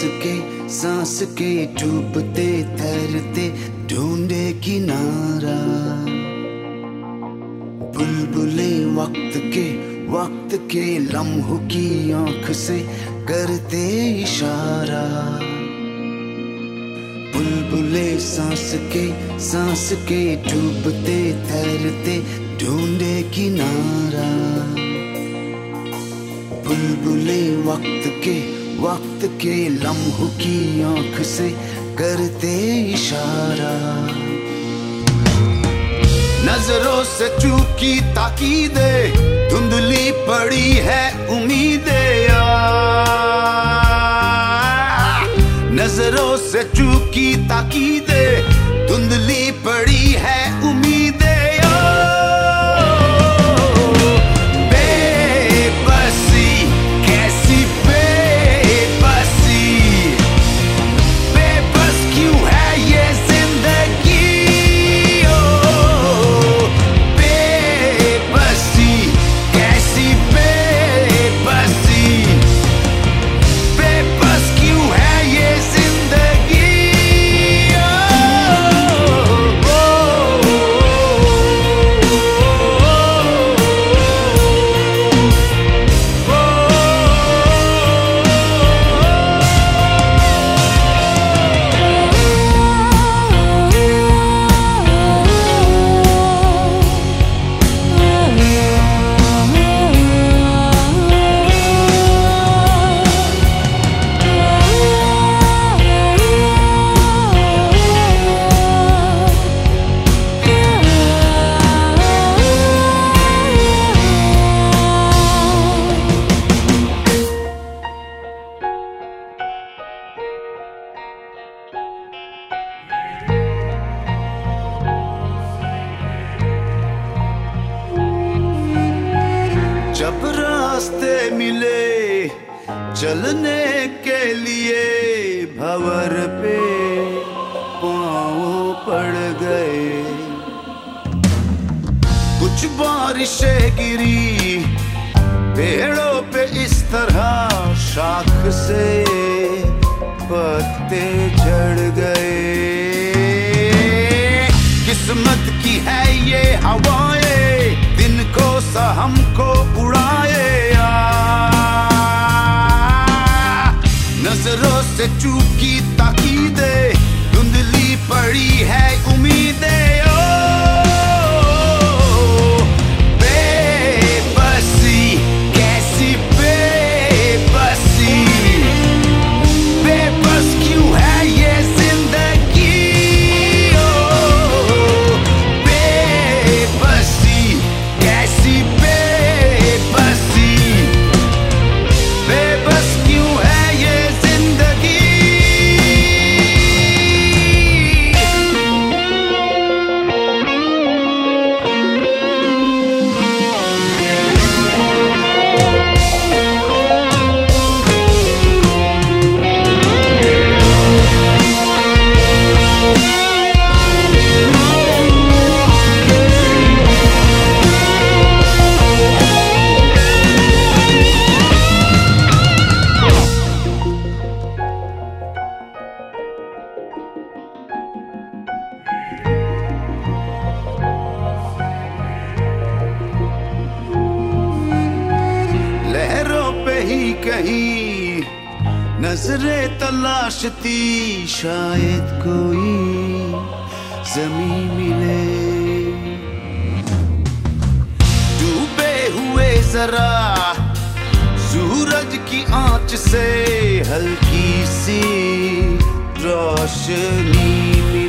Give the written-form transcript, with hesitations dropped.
सांस के डूबते तैरते ढूंढे किनारा। बुलबुले वक्त के लम्हों की आंख से करते इशारा। बुलबुले सांस के डूबते तैरते ढूंढे किनारा। बुलबुले वक्त के लम्हों की आंख से करते इशारा। नजरों से चूकी ताकीदे, धुंधली पड़ी है उम्मीदें। नजरों से चूकी ताकीदे, धुंधली पड़ी है उम्मीदें। जब रास्ते मिले चलने के लिए, भंवर पे पाँव पड़ गए। कुछ बारिशें गिरी पेड़ों पे इस तरह, शाख से पत्ते झड़ गए। किस्मत की है ये हवाएं, दिन को सा हमको उड़ाए। नजरों से चूकी ताकीदे, धुंधली पड़ी है उम्मीदें। कहीं नजरें तलाशती, शायद कोई ज़मीं मिले। डूबे हुए जरा सूरज की आंच से हल्की सी रोशनी।